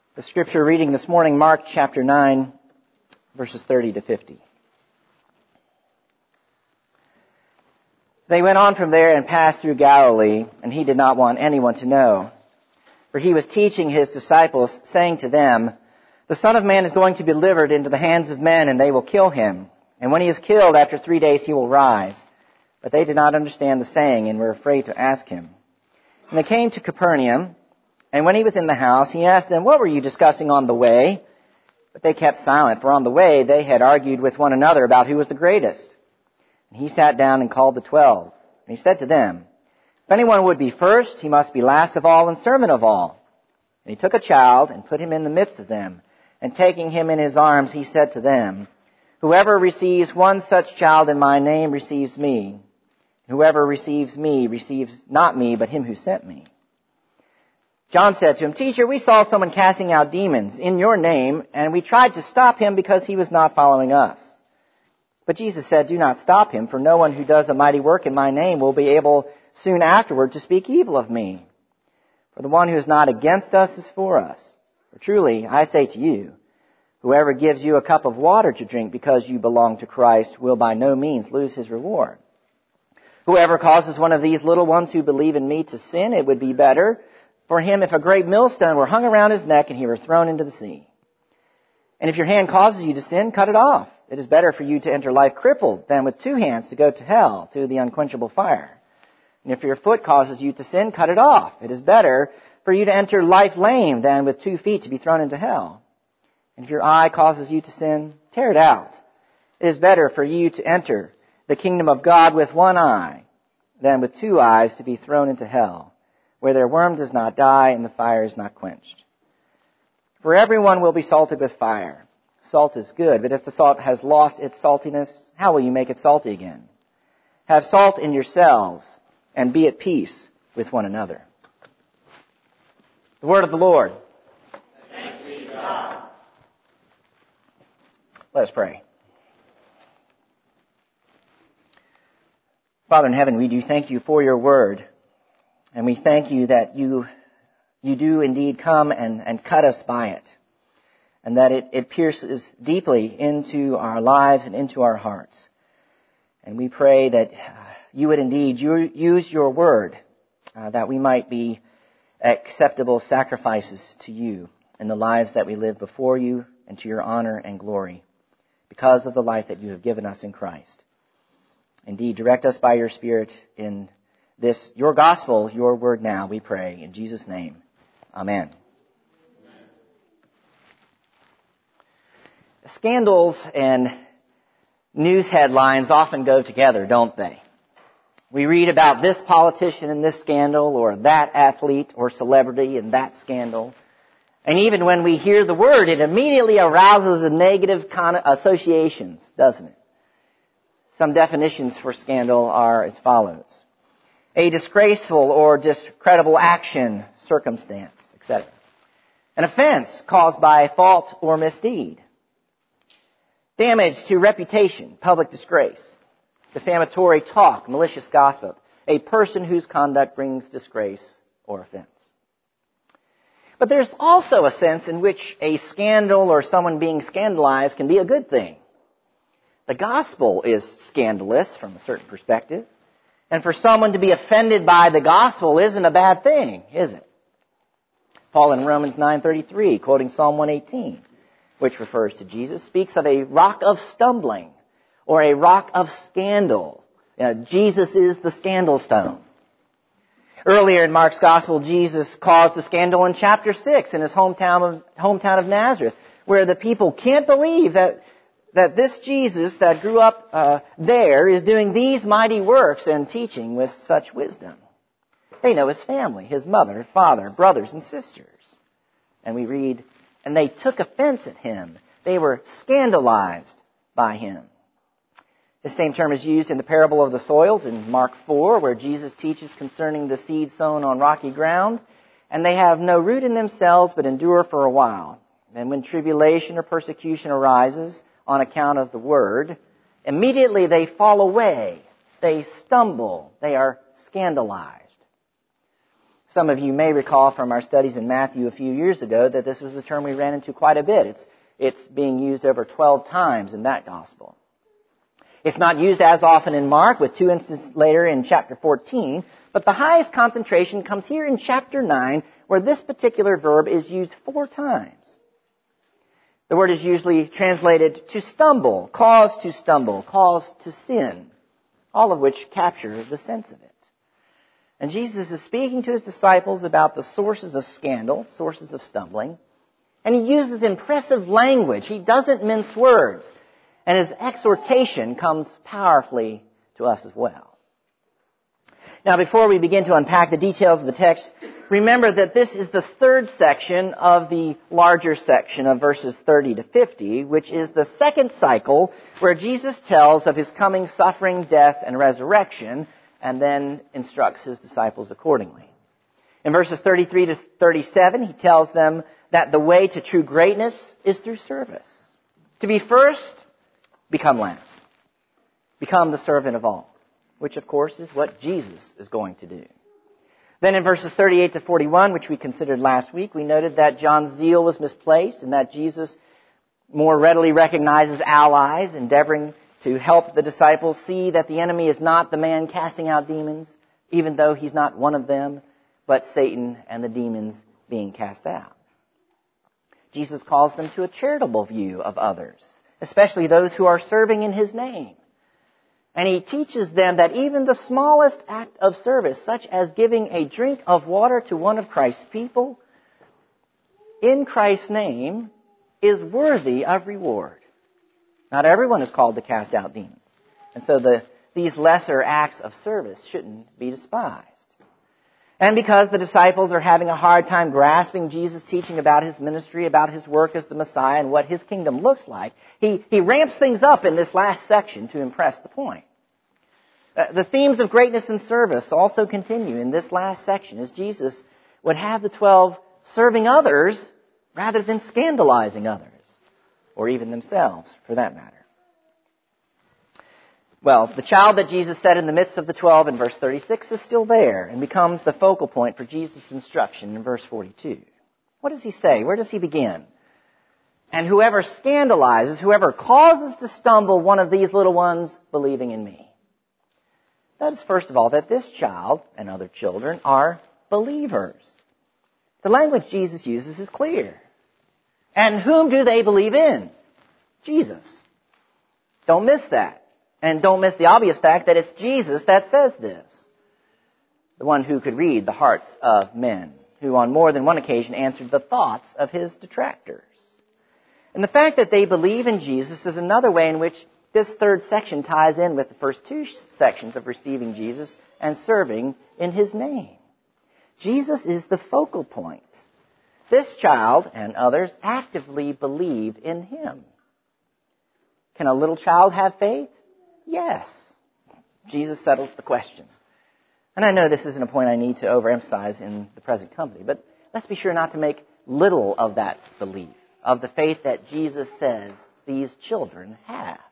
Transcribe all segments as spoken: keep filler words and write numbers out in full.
The scripture reading this morning, Mark chapter nine, verses thirty to fifty. They went on from there and passed through Galilee, and he did not want anyone to know. For he was teaching his disciples, saying to them, "The Son of Man is going to be delivered into the hands of men, and they will kill him. And when he is killed, after three days he will rise." But they did not understand the saying, and were afraid to ask him. And they came to Capernaum, and when he was in the house, he asked them, "What were you discussing on the way?" But they kept silent, for on the way they had argued with one another about who was the greatest. And he sat down and called the twelve. And he said to them, "If anyone would be first, he must be last of all and servant of all." And he took a child and put him in the midst of them. And taking him in his arms, he said to them, "Whoever receives one such child in my name receives me. Whoever receives me receives not me, but him who sent me." John said to him, "Teacher, we saw someone casting out demons in your name, and we tried to stop him because he was not following us." But Jesus said, "Do not stop him, for no one who does a mighty work in my name will be able soon afterward to speak evil of me. For the one who is not against us is for us. For truly, I say to you, whoever gives you a cup of water to drink because you belong to Christ will by no means lose his reward. Whoever causes one of these little ones who believe in me to sin, it would be better for him if a great millstone were hung around his neck and he were thrown into the sea. And if your hand causes you to sin, cut it off. It is better for you to enter life crippled than with two hands to go to hell, to the unquenchable fire. And if your foot causes you to sin, cut it off. It is better for you to enter life lame than with two feet to be thrown into hell. And if your eye causes you to sin, tear it out. It is better for you to enter the kingdom of God with one eye than with two eyes to be thrown into hell, where their worm does not die and the fire is not quenched. For everyone will be salted with fire. Salt is good, but if the salt has lost its saltiness, how will you make it salty again? Have salt in yourselves and be at peace with one another." The word of the Lord. Thanks be to God. Let us pray. Father in heaven, we do thank you for your word. And we thank you that you you do indeed come and, and cut us by it. And that it, it pierces deeply into our lives and into our hearts. And we pray that you would indeed use your word, uh, that we might be acceptable sacrifices to you in the lives that we live before you and to your honor and glory because of the life that you have given us in Christ. Indeed, direct us by your Spirit in this, your gospel, your word now, we pray. In Jesus' name, amen. Scandals and news headlines often go together, don't they? We read about this politician and this scandal, or that athlete or celebrity and that scandal. And even when we hear the word, it immediately arouses a negative con- associations, doesn't it? Some definitions for scandal are as follows: a disgraceful or discreditable action, circumstance, et cetera. An offense caused by fault or misdeed. Damage to reputation, public disgrace. Defamatory talk, malicious gossip. A person whose conduct brings disgrace or offense. But there's also a sense in which a scandal or someone being scandalized can be a good thing. The gospel is scandalous from a certain perspective. And for someone to be offended by the gospel isn't a bad thing, is it? Paul in Romans nine thirty-three, quoting Psalm one eighteen, which refers to Jesus, speaks of a rock of stumbling or a rock of scandal. You know, Jesus is the scandal stone. Earlier in Mark's gospel, Jesus caused a scandal in chapter six in his hometown of, hometown of Nazareth, where the people can't believe that that this Jesus that grew up uh, there is doing these mighty works and teaching with such wisdom. They know his family, his mother, father, brothers, and sisters. And we read, and they took offense at him. They were scandalized by him. The same term is used in the parable of the soils in Mark four, where Jesus teaches concerning the seed sown on rocky ground. And they have no root in themselves, but endure for a while. And when tribulation or persecution arises on account of the word, immediately they fall away. They stumble. They are scandalized. Some of you may recall from our studies in Matthew a few years ago that this was a term we ran into quite a bit. It's, it's being used over twelve times in that gospel. It's not used as often in Mark, with two instances later in chapter fourteen, but the highest concentration comes here in chapter nine, where this particular verb is used four times. The word is usually translated to stumble, cause to stumble, cause to sin, all of which capture the sense of it. And Jesus is speaking to his disciples about the sources of scandal, sources of stumbling, and he uses impressive language. He doesn't mince words, and his exhortation comes powerfully to us as well. Now, before we begin to unpack the details of the text, remember that this is the third section of the larger section of verses thirty to fifty, which is the second cycle where Jesus tells of his coming suffering, death, and resurrection, and then instructs his disciples accordingly. In verses thirty-three to thirty-seven, he tells them that the way to true greatness is through service. To be first, become last. Become the servant of all, which of course is what Jesus is going to do. Then in verses thirty-eight to forty-one, which we considered last week, we noted that John's zeal was misplaced and that Jesus more readily recognizes allies, endeavoring to help the disciples see that the enemy is not the man casting out demons, even though he's not one of them, but Satan and the demons being cast out. Jesus calls them to a charitable view of others, especially those who are serving in his name. And he teaches them that even the smallest act of service, such as giving a drink of water to one of Christ's people, in Christ's name, is worthy of reward. Not everyone is called to cast out demons. And so the, these lesser acts of service shouldn't be despised. And because the disciples are having a hard time grasping Jesus' teaching about his ministry, about his work as the Messiah, and what his kingdom looks like, he, he ramps things up in this last section to impress the point. Uh, the themes of greatness and service also continue in this last section, as Jesus would have the twelve serving others rather than scandalizing others, or even themselves, for that matter. Well, the child that Jesus set in the midst of the twelve in verse thirty-six is still there and becomes the focal point for Jesus' instruction in verse forty-two. What does he say? Where does he begin? And whoever scandalizes, whoever causes to stumble one of these little ones believing in me. Notice, first of all, that this child and other children are believers. The language Jesus uses is clear. And whom do they believe in? Jesus. Don't miss that. And don't miss the obvious fact that it's Jesus that says this. The one who could read the hearts of men, who on more than one occasion answered the thoughts of his detractors. And the fact that they believe in Jesus is another way in which this third section ties in with the first two sections of receiving Jesus and serving in his name. Jesus is the focal point. This child and others actively believe in him. Can a little child have faith? Yes. Jesus settles the question. And I know this isn't a point I need to overemphasize in the present company, but let's be sure not to make little of that belief, of the faith that Jesus says these children have.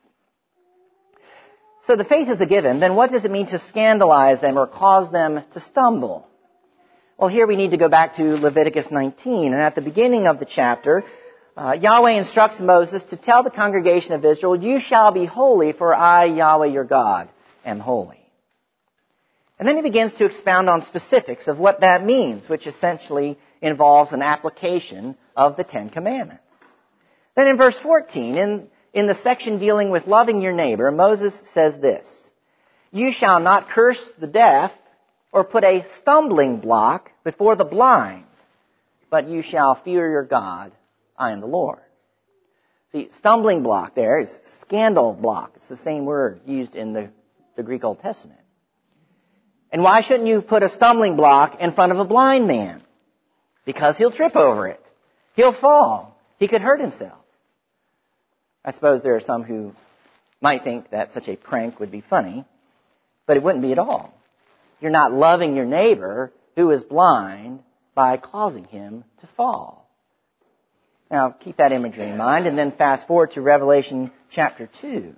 So the faith is a given. Then what does it mean to scandalize them or cause them to stumble? Well, here we need to go back to Leviticus nineteen. And at the beginning of the chapter, uh, Yahweh instructs Moses to tell the congregation of Israel, "You shall be holy, for I, Yahweh your God, am holy." And then he begins to expound on specifics of what that means, which essentially involves an application of the Ten Commandments. Then in verse fourteen, in, in the section dealing with loving your neighbor, Moses says this, "You shall not curse the deaf or put a stumbling block before the blind, but you shall fear your God. I am the Lord." See, stumbling block there is scandal block. It's the same word used in the, the Greek Old Testament. And why shouldn't you put a stumbling block in front of a blind man? Because he'll trip over it. He'll fall. He could hurt himself. I suppose there are some who might think that such a prank would be funny, but it wouldn't be at all. You're not loving your neighbor who is blind by causing him to fall. Now, keep that imagery in mind, and then fast forward to Revelation chapter two,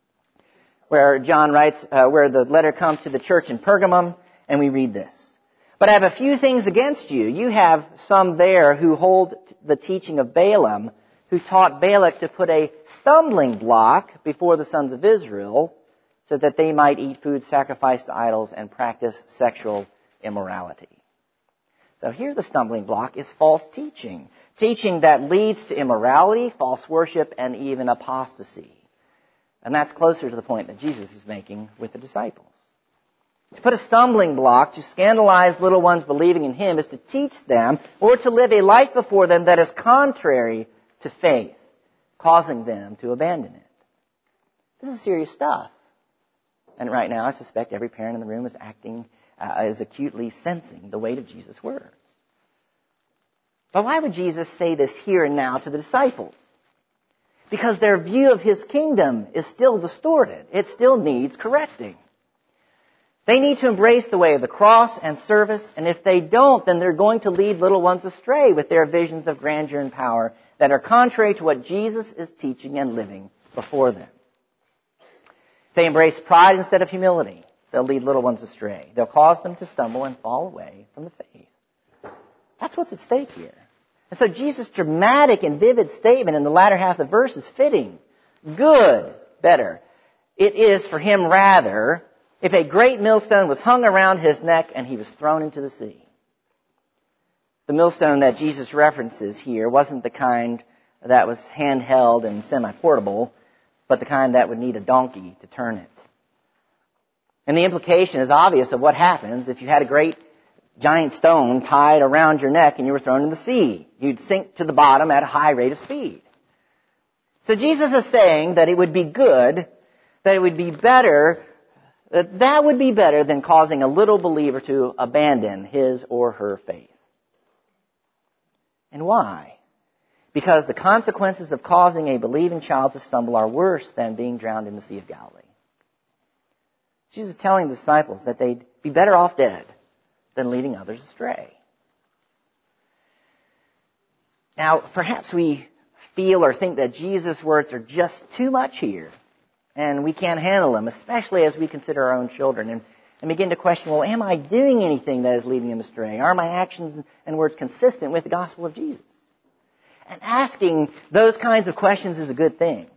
where John writes, uh, where the letter comes to the church in Pergamum, and we read this. But I have a few things against you. You have some there who hold the teaching of Balaam, who taught Balak to put a stumbling block before the sons of Israel so that they might eat food sacrificed to idols and practice sexual immorality. So here the stumbling block is false teaching. Teaching that leads to immorality, false worship, and even apostasy. And that's closer to the point that Jesus is making with the disciples. To put a stumbling block to scandalize little ones believing in Him is to teach them or to live a life before them that is contrary to faith, causing them to abandon it. This is serious stuff. And right now I suspect every parent in the room is acting, uh, is acutely sensing the weight of Jesus' words. But why would Jesus say this here and now to the disciples? Because their view of His kingdom is still distorted. It still needs correcting. They need to embrace the way of the cross and service, and if they don't, then they're going to lead little ones astray with their visions of grandeur and power that are contrary to what Jesus is teaching and living before them. If they embrace pride instead of humility, they'll lead little ones astray. They'll cause them to stumble and fall away from the faith. That's what's at stake here. And so Jesus' dramatic and vivid statement in the latter half of the verse is fitting. Good, better. It is for him rather if a great millstone was hung around his neck and he was thrown into the sea. The millstone that Jesus references here wasn't the kind that was handheld and semi-portable, but the kind that would need a donkey to turn it. And the implication is obvious of what happens if you had a great giant stone tied around your neck and you were thrown in the sea. You'd sink to the bottom at a high rate of speed. So Jesus is saying that it would be good, that it would be better, that that would be better than causing a little believer to abandon his or her faith. And why? Because the consequences of causing a believing child to stumble are worse than being drowned in the Sea of Galilee. Jesus is telling the disciples that they'd be better off dead than leading others astray. Now, perhaps we feel or think that Jesus' words are just too much here, and we can't handle them, especially as we consider our own children, and, and begin to question, well, am I doing anything that is leading them astray? Are my actions and words consistent with the gospel of Jesus? And asking those kinds of questions is a good thing.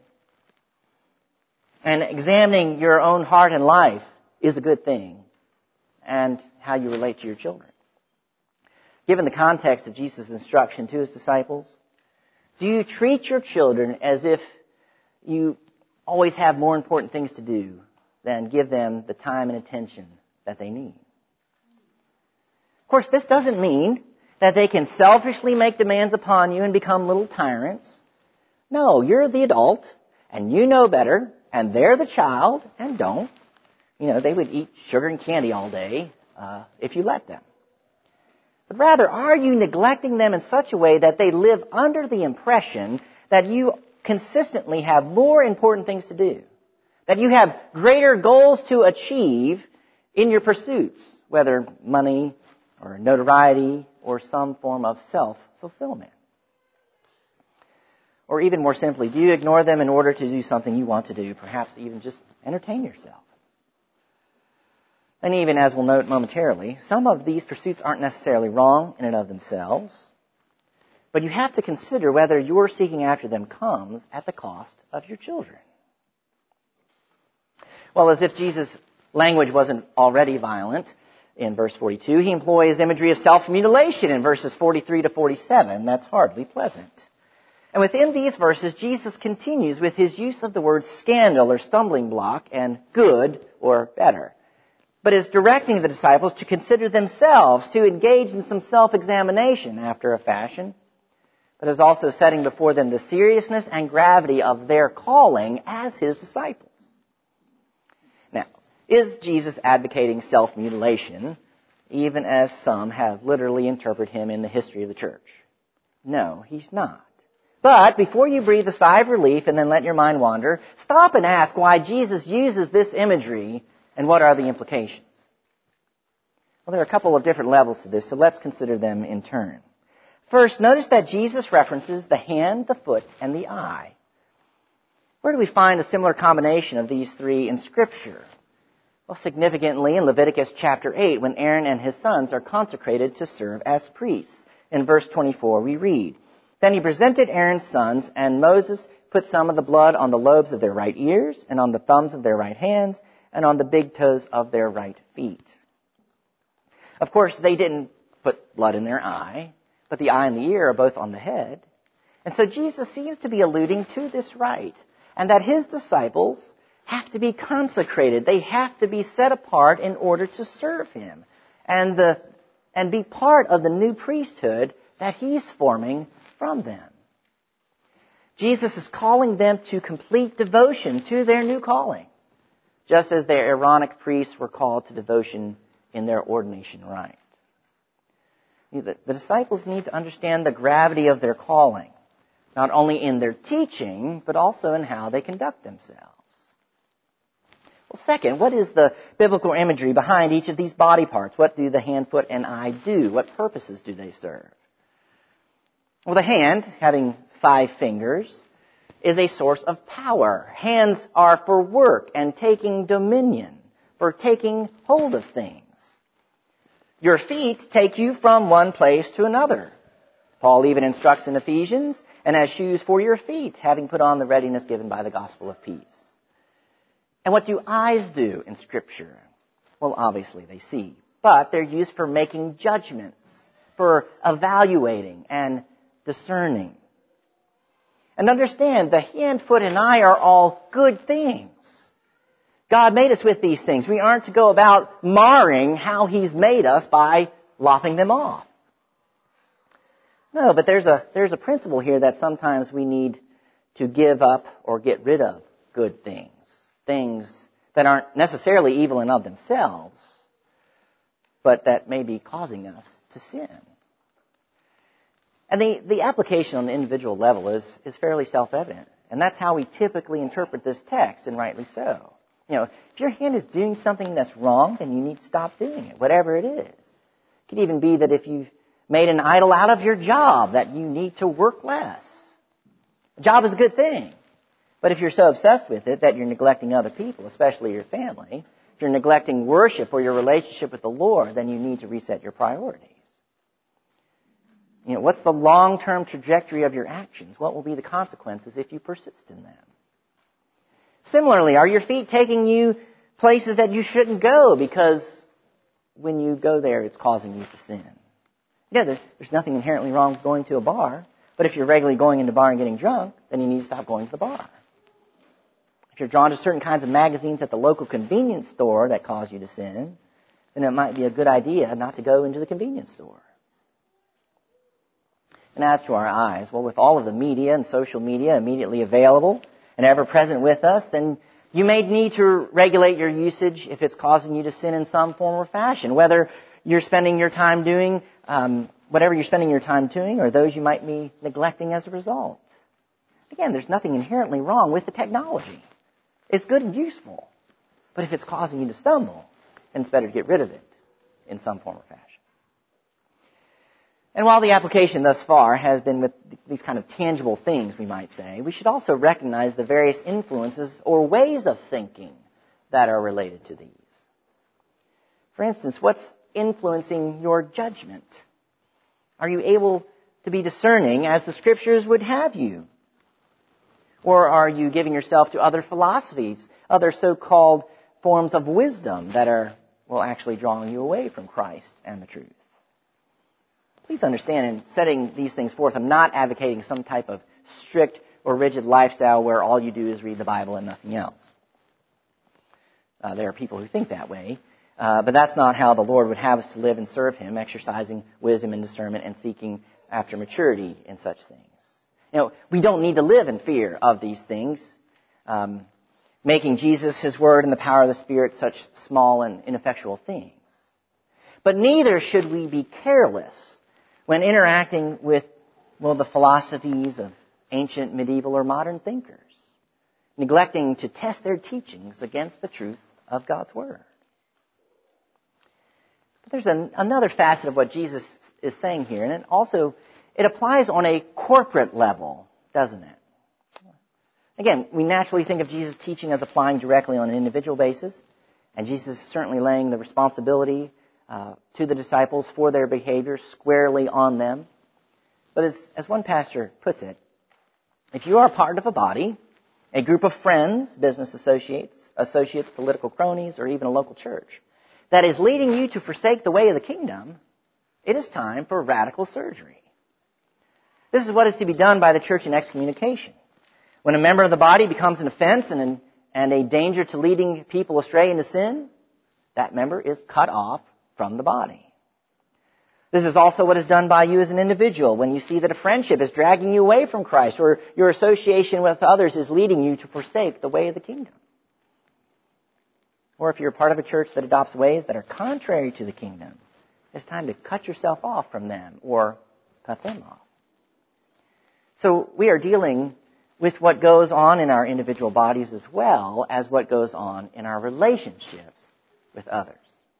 And examining your own heart and life is a good thing, and how you relate to your children. Given the context of Jesus' instruction to His disciples, do you treat your children as if you always have more important things to do than give them the time and attention that they need? Of course, this doesn't mean that they can selfishly make demands upon you and become little tyrants. No, you're the adult, and you know better, and they're the child, and don't. You know, they would eat sugar and candy all day uh, if you let them. But rather, are you neglecting them in such a way that they live under the impression that you consistently have more important things to do, that you have greater goals to achieve in your pursuits, whether money or notoriety or some form of self-fulfillment? Or even more simply, do you ignore them in order to do something you want to do, perhaps even just entertain yourself? And even, as we'll note momentarily, some of these pursuits aren't necessarily wrong in and of themselves, but you have to consider whether your seeking after them comes at the cost of your children. Well, as if Jesus' language wasn't already violent in verse forty-two, he employs imagery of self-mutilation in verses forty-three to forty-seven. That's hardly pleasant. And within these verses, Jesus continues with his use of the words scandal or stumbling block and good or better, but is directing the disciples to consider themselves, to engage in some self-examination after a fashion, but is also setting before them the seriousness and gravity of their calling as his disciples. Now, is Jesus advocating self-mutilation, even as some have literally interpreted him in the history of the church? No, he's not. But before you breathe a sigh of relief and then let your mind wander, stop and ask why Jesus uses this imagery and what are the implications. Well, there are a couple of different levels to this, so let's consider them in turn. First, notice that Jesus references the hand, the foot, and the eye. Where do we find a similar combination of these three in Scripture? Well, significantly, in Leviticus chapter eight, when Aaron and his sons are consecrated to serve as priests, in verse twenty-four we read, "Then he presented Aaron's sons, and Moses put some of the blood on the lobes of their right ears, and on the thumbs of their right hands, and on the big toes of their right feet." Of course, they didn't put blood in their eye, but the eye and the ear are both on the head. And so Jesus seems to be alluding to this rite, and that his disciples have to be consecrated. They have to be set apart in order to serve him and the and be part of the new priesthood that he's forming from them. Jesus is calling them to complete devotion to their new calling, just as their Aaronic priests were called to devotion in their ordination rite. The, the disciples need to understand the gravity of their calling, not only in their teaching, but also in how they conduct themselves. Well, second, what is the biblical imagery behind each of these body parts? What do the hand, foot, and eye do? What purposes do they serve? Well, the hand, having five fingers, is a source of power. Hands are for work and taking dominion, for taking hold of things. Your feet take you from one place to another. Paul even instructs in Ephesians, "And as shoes for your feet, having put on the readiness given by the gospel of peace." And what do eyes do in Scripture? Well, obviously they see, but they're used for making judgments, for evaluating and discerning. And understand, the hand, foot, and eye are all good things. God made us with these things. We aren't to go about marring how he's made us by lopping them off. No, but there's a there's a principle here that sometimes we need to give up or get rid of good things. Things that aren't necessarily evil and of themselves, but that may be causing us to sin. And the, the application on the individual level is, is fairly self-evident. And that's how we typically interpret this text, and rightly so. You know, if your hand is doing something that's wrong, then you need to stop doing it, whatever it is. It could even be that if you've made an idol out of your job, that you need to work less. A job is a good thing. But if you're so obsessed with it that you're neglecting other people, especially your family, if you're neglecting worship or your relationship with the Lord, then you need to reset your priorities. You know, what's the long-term trajectory of your actions? What will be the consequences if you persist in them? Similarly, are your feet taking you places that you shouldn't go because when you go there, it's causing you to sin? Yeah, there's, there's nothing inherently wrong with going to a bar, but if you're regularly going into a bar and getting drunk, then you need to stop going to the bar. If you're drawn to certain kinds of magazines at the local convenience store that cause you to sin, then it might be a good idea not to go into the convenience store. And as to our eyes, well, with all of the media and social media immediately available and ever present with us, then you may need to regulate your usage if it's causing you to sin in some form or fashion, whether you're spending your time doing um, whatever you're spending your time doing or those you might be neglecting as a result. Again, there's nothing inherently wrong with the technology. It's good and useful. But if it's causing you to stumble, then it's better to get rid of it in some form or fashion. And while the application thus far has been with these kind of tangible things, we might say, we should also recognize the various influences or ways of thinking that are related to these. For instance, what's influencing your judgment? Are you able to be discerning as the Scriptures would have you? Or are you giving yourself to other philosophies, other so-called forms of wisdom that are, well, actually drawing you away from Christ and the truth? Please understand, in setting these things forth, I'm not advocating some type of strict or rigid lifestyle where all you do is read the Bible and nothing else. Uh, there are people who think that way, uh, but that's not how the Lord would have us to live and serve Him, exercising wisdom and discernment and seeking after maturity in such things. You know, we don't need to live in fear of these things, um, making Jesus, His Word, and the power of the Spirit such small and ineffectual things. But neither should we be careless when interacting with, well, the philosophies of ancient, medieval, or modern thinkers, neglecting to test their teachings against the truth of God's Word. But there's an, another facet of what Jesus is saying here, and it also it applies on a corporate level, doesn't it? Again, we naturally think of Jesus' teaching as applying directly on an individual basis, And Jesus is certainly laying the responsibility uh, to the disciples for their behavior squarely on them. But as, as one pastor puts it, if you are part of a body, a group of friends, business associates, associates, political cronies, or even a local church, that is leading you to forsake the way of the kingdom, it is time for radical surgery. This is what is to be done by the church in excommunication. When a member of the body becomes an offense and, an, and a danger to leading people astray into sin, that member is cut off from the body. This is also what is done by you as an individual when you see that a friendship is dragging you away from Christ, or your association with others is leading you to forsake the way of the kingdom. Or if you're part of a church that adopts ways that are contrary to the kingdom, it's time to cut yourself off from them or cut them off. So we are dealing with what goes on in our individual bodies as well as what goes on in our relationships with others.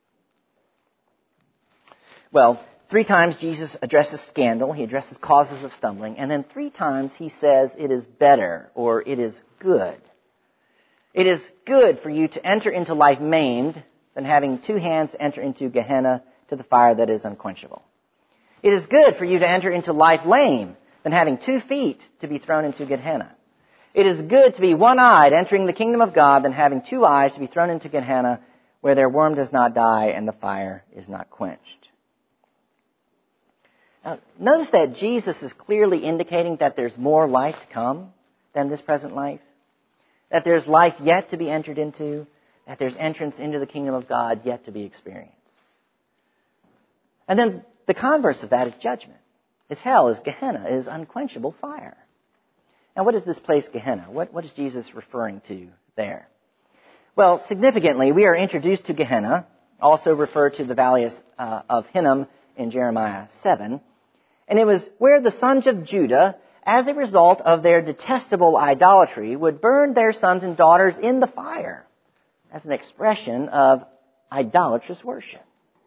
Well, three times Jesus addresses scandal, he addresses causes of stumbling, and then three times he says it is better or it is good. It is good for you to enter into life maimed than having two hands to enter into Gehenna, to the fire that is unquenchable. It is good for you to enter into life lame than having two feet to be thrown into Gehenna. It is good to be one-eyed entering the kingdom of God than having two eyes to be thrown into Gehenna, where their worm does not die and the fire is not quenched. Now, notice that Jesus is clearly indicating that there's more life to come than this present life, that there's life yet to be entered into, that there's entrance into the kingdom of God yet to be experienced. And then the converse of that is judgment. Is hell, is Gehenna, is unquenchable fire. Now, what is this place Gehenna? What, what is Jesus referring to there? Well, significantly, we are introduced to Gehenna, also referred to the valley of, uh, of Hinnom in Jeremiah seven. And it was where the sons of Judah, as a result of their detestable idolatry, would burn their sons and daughters in the fire as an expression of idolatrous worship.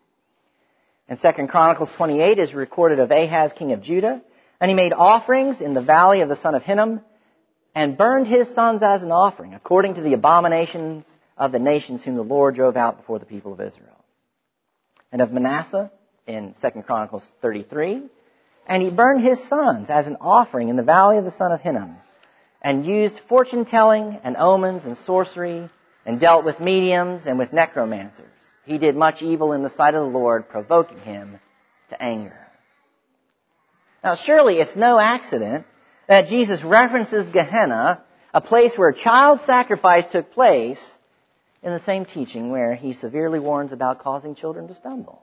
In Second Chronicles twenty-eight is recorded of Ahaz, king of Judah, and he made offerings in the valley of the son of Hinnom and burned his sons as an offering, according to the abominations of the nations whom the Lord drove out before the people of Israel. And of Manasseh in Second Chronicles thirty-three, and he burned his sons as an offering in the valley of the son of Hinnom, and used fortune-telling and omens and sorcery, and dealt with mediums and with necromancers. He did much evil in the sight of the Lord, provoking him to anger. Now, surely it's no accident that Jesus references Gehenna, a place where child sacrifice took place, in the same teaching where he severely warns about causing children to stumble.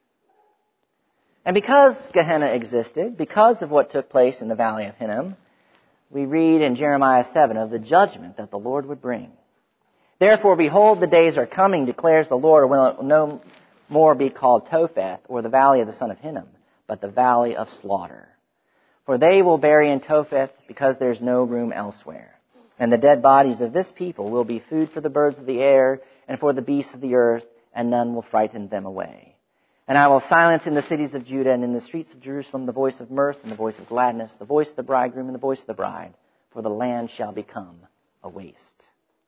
And because Gehenna existed, because of what took place in the valley of Hinnom, we read in Jeremiah seven of the judgment that the Lord would bring. Therefore, behold, the days are coming, declares the Lord, when it will no more be called Topheth, or the valley of the son of Hinnom, but the valley of slaughter. For they will bury in Topheth, because there is no room elsewhere. And the dead bodies of this people will be food for the birds of the air, and for the beasts of the earth, and none will frighten them away. And I will silence in the cities of Judah and in the streets of Jerusalem the voice of mirth and the voice of gladness, the voice of the bridegroom and the voice of the bride, for the land shall become a waste.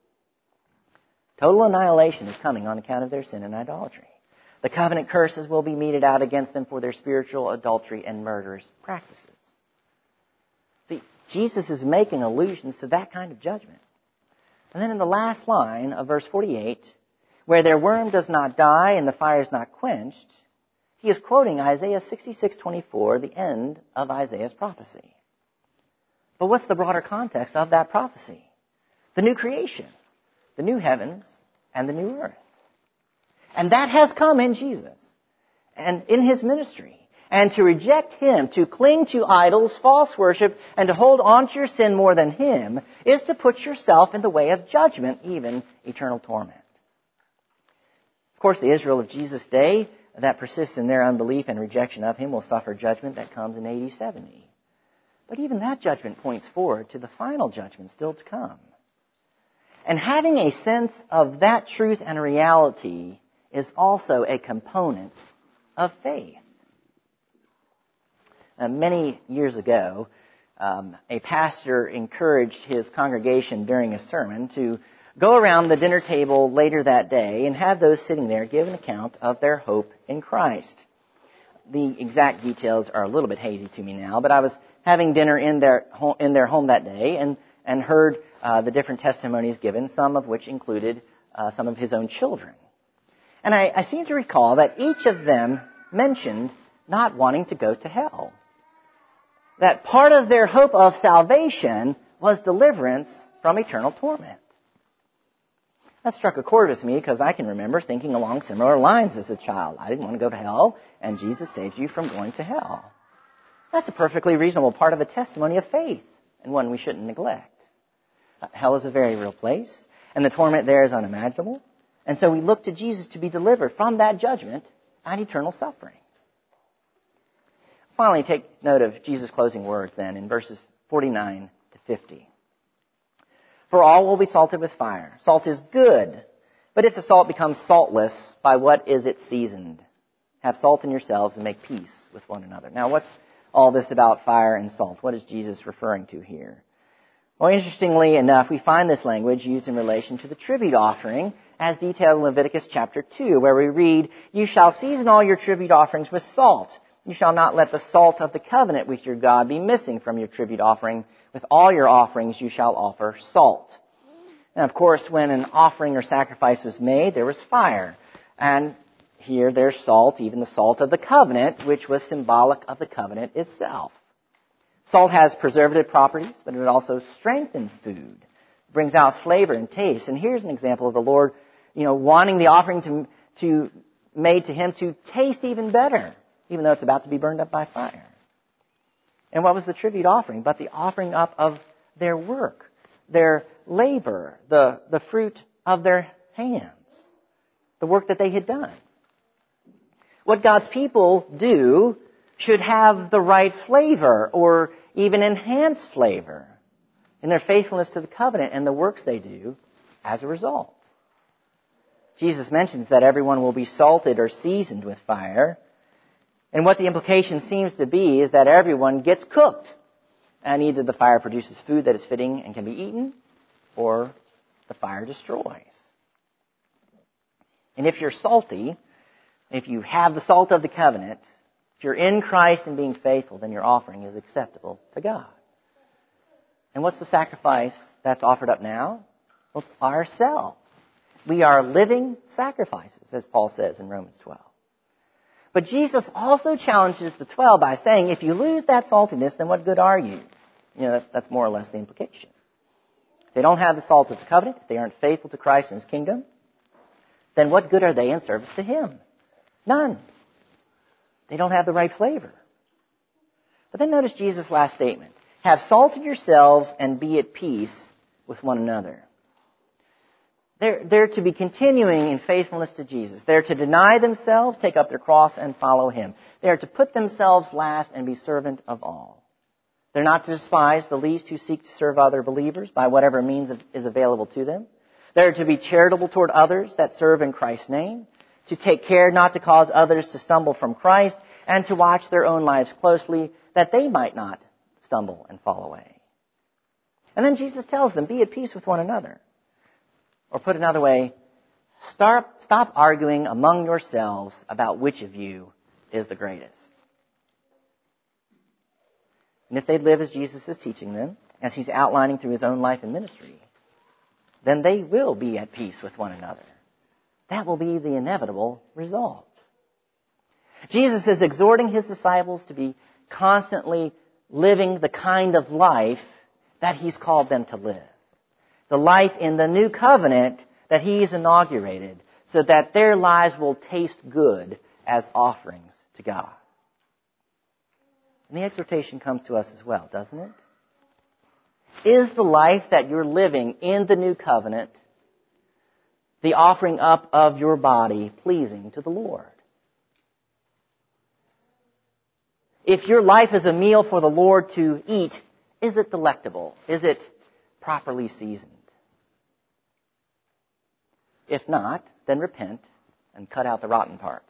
Total annihilation is coming on account of their sin and idolatry. The covenant curses will be meted out against them for their spiritual adultery and murderous practices. See, Jesus is making allusions to that kind of judgment. And then in the last line of verse forty-eight, where their worm does not die and the fire is not quenched, he is quoting Isaiah sixty-six twenty-four, the end of Isaiah's prophecy. But what's the broader context of that prophecy? The new creation, the new heavens, and the new earth. And that has come in Jesus and in his ministry. And to reject him, to cling to idols, false worship, and to hold on to your sin more than him is to put yourself in the way of judgment, even eternal torment. Of course, the Israel of Jesus' day that persists in their unbelief and rejection of him will suffer judgment that comes in A D seventy. But even that judgment points forward to the final judgment still to come. And having a sense of that truth and reality is also a component of faith. Now, many years ago, um, a pastor encouraged his congregation during a sermon to go around the dinner table later that day and have those sitting there give an account of their hope in Christ. The exact details are a little bit hazy to me now, but I was having dinner in their home, in their home that day and, and heard uh, the different testimonies given, some of which included uh, some of his own children. And I, I seem to recall that each of them mentioned not wanting to go to hell. That part of their hope of salvation was deliverance from eternal torment. That struck a chord with me because I can remember thinking along similar lines as a child. I didn't want to go to hell, and Jesus saved you from going to hell. That's a perfectly reasonable part of a testimony of faith, and one we shouldn't neglect. Uh, hell is a very real place, and the torment there is unimaginable. And so we look to Jesus to be delivered from that judgment and eternal suffering. Finally, take note of Jesus' closing words then in verses forty-nine to fifty. For all will be salted with fire. Salt is good, but if the salt becomes saltless, by what is it seasoned? Have salt in yourselves and make peace with one another. Now, what's all this about fire and salt? What is Jesus referring to here? Well, interestingly enough, we find this language used in relation to the tribute offering as detailed in Leviticus chapter two, where we read, "You shall season all your tribute offerings with salt. You shall not let the salt of the covenant with your God be missing from your tribute offering. With all your offerings you shall offer salt." Now, of course, when an offering or sacrifice was made, there was fire. And here there's salt, even the salt of the covenant, which was symbolic of the covenant itself. Salt has preservative properties, but it also strengthens food. It brings out flavor and taste. And here's an example of the Lord, you know, wanting the offering to, to made to Him to taste even better, even though it's about to be burned up by fire. And what was the tribute offering? But the offering up of their work, their labor, the, the fruit of their hands, the work that they had done. What God's people do should have the right flavor or even enhanced flavor in their faithfulness to the covenant and the works they do as a result. Jesus mentions that everyone will be salted or seasoned with fire. And what the implication seems to be is that everyone gets cooked. And either the fire produces food that is fitting and can be eaten, or the fire destroys. And if you're salty, if you have the salt of the covenant, if you're in Christ and being faithful, then your offering is acceptable to God. And what's the sacrifice that's offered up now? Well, it's ourselves. We are living sacrifices, as Paul says in Romans twelve. But Jesus also challenges the twelve by saying, if you lose that saltiness, then what good are you? You know, that, that's more or less the implication. If they don't have the salt of the covenant, if they aren't faithful to Christ and His kingdom, then what good are they in service to Him? None. They don't have the right flavor. But then notice Jesus' last statement. Have salted yourselves and be at peace with one another. They're, they're to be continuing in faithfulness to Jesus. They're to deny themselves, take up their cross, and follow Him. They are to put themselves last and be servant of all. They're not to despise the least who seek to serve other believers by whatever means is available to them. They're to be charitable toward others that serve in Christ's name, to take care not to cause others to stumble from Christ, and to watch their own lives closely that they might not stumble and fall away. And then Jesus tells them, be at peace with one another. Or put another way, stop, stop arguing among yourselves about which of you is the greatest. And if they live as Jesus is teaching them, as He's outlining through His own life and ministry, then they will be at peace with one another. That will be the inevitable result. Jesus is exhorting His disciples to be constantly living the kind of life that He's called them to live. The life in the new covenant that He's inaugurated, so that their lives will taste good as offerings to God. And the exhortation comes to us as well, doesn't it? Is the life that you're living in the new covenant, the offering up of your body, pleasing to the Lord? If your life is a meal for the Lord to eat, is it delectable? Is it properly seasoned? If not, then repent and cut out the rotten parts.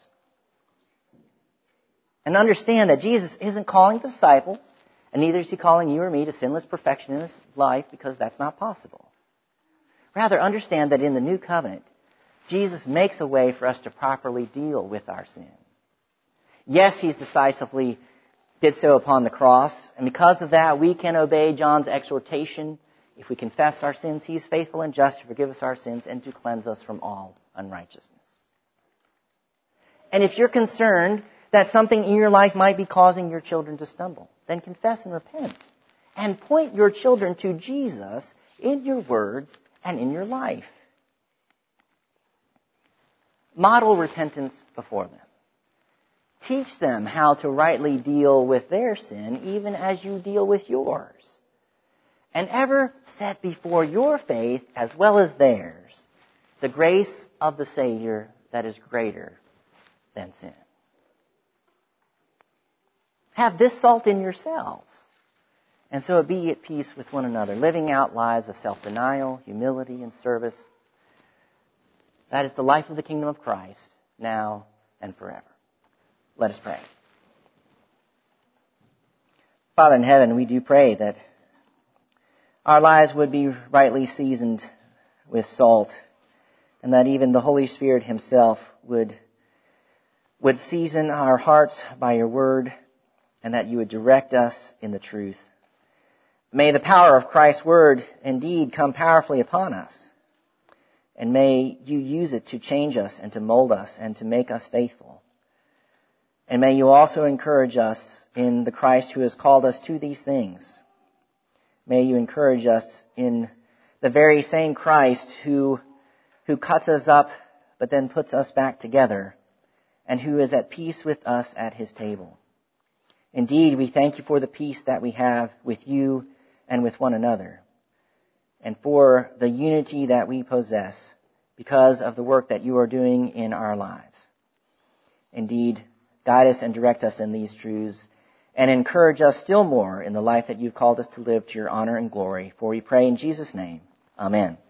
And understand that Jesus isn't calling the disciples, and neither is He calling you or me to sinless perfection in this life, because that's not possible. Rather, understand that in the new covenant, Jesus makes a way for us to properly deal with our sin. Yes, He's decisively did so upon the cross, and because of that, we can obey John's exhortation. If we confess our sins, He is faithful and just to forgive us our sins and to cleanse us from all unrighteousness. And if you're concerned that something in your life might be causing your children to stumble, then confess and repent. And point your children to Jesus in your words and in your life. Model repentance before them. Teach them how to rightly deal with their sin, even as you deal with yours. And ever set before your faith, as well as theirs, the grace of the Savior that is greater than sin. Have this salt in yourselves, and so be at peace with one another, living out lives of self-denial, humility, and service. That is the life of the kingdom of Christ, now and forever. Let us pray. Father in heaven, we do pray that our lives would be rightly seasoned with salt, and that even the Holy Spirit Himself would, would season our hearts by your word, and that you would direct us in the truth. May the power of Christ's word indeed come powerfully upon us, and may you use it to change us and to mold us and to make us faithful. And may you also encourage us in the Christ who has called us to these things. May you encourage us in the very same Christ who, who cuts us up but then puts us back together, and who is at peace with us at His table. Indeed, we thank you for the peace that we have with you and with one another, and for the unity that we possess because of the work that you are doing in our lives. Indeed, guide us and direct us in these truths, and encourage us still more in the life that you've called us to live to your honor and glory. For we pray in Jesus' name. Amen.